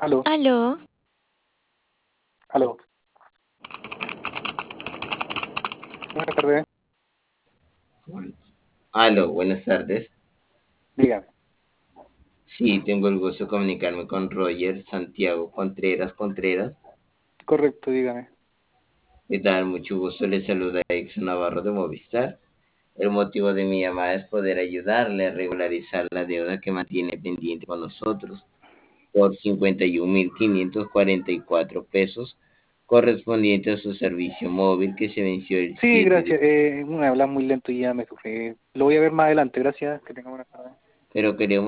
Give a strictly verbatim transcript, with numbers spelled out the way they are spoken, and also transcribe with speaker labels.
Speaker 1: Aló,
Speaker 2: Aló,
Speaker 1: aló. Buenas tardes.
Speaker 3: Aló, buenas tardes.
Speaker 1: Dígame.
Speaker 3: Sí, tengo el gusto de comunicarme con Roger Santiago Contreras Contreras.
Speaker 1: Correcto, dígame.
Speaker 3: ¿Qué tal? Mucho gusto. Le saluda Exxon Navarro de Movistar. El motivo de mi llamada es poder ayudarle a regularizar la deuda que mantiene pendiente con nosotros por cincuenta y un mil quinientos cuarenta y cuatro pesos correspondiente a su servicio móvil que se venció el
Speaker 1: Sí,
Speaker 3: siete de...
Speaker 1: gracias. Eh, me habla muy lento y ya me sufrí. Lo voy a ver más adelante. Gracias. Que tenga buena tarde.
Speaker 3: Pero queremos